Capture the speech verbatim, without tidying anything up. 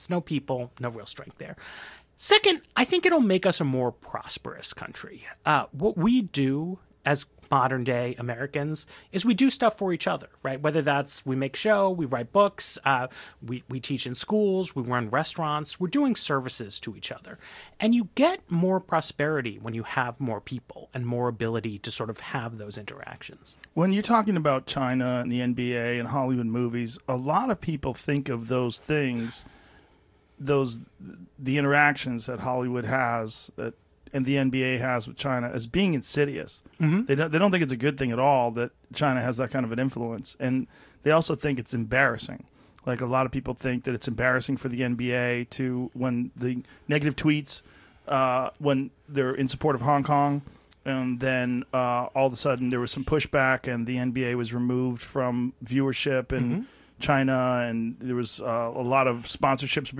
no people, no real strength there. Second, I think it'll make us a more prosperous country. Uh, what we do as modern day Americans is we do stuff for each other, right? Whether that's we make show, we write books, uh, we, we teach in schools, we run restaurants, we're doing services to each other. And you get more prosperity when you have more people and more ability to sort of have those interactions. When you're talking about China and the N B A and Hollywood movies, a lot of people think of those things, those the interactions that Hollywood has that and the N B A has with China as being insidious. Mm-hmm. They don't, they don't think it's a good thing at all that China has that kind of an influence. And they also think it's embarrassing. Like a lot of people think that it's embarrassing for the N B A to, when the negative tweets, uh, when they're in support of Hong Kong, and then uh, all of a sudden there was some pushback and the N B A was removed from viewership in mm-hmm. China, and there was uh, a lot of sponsorships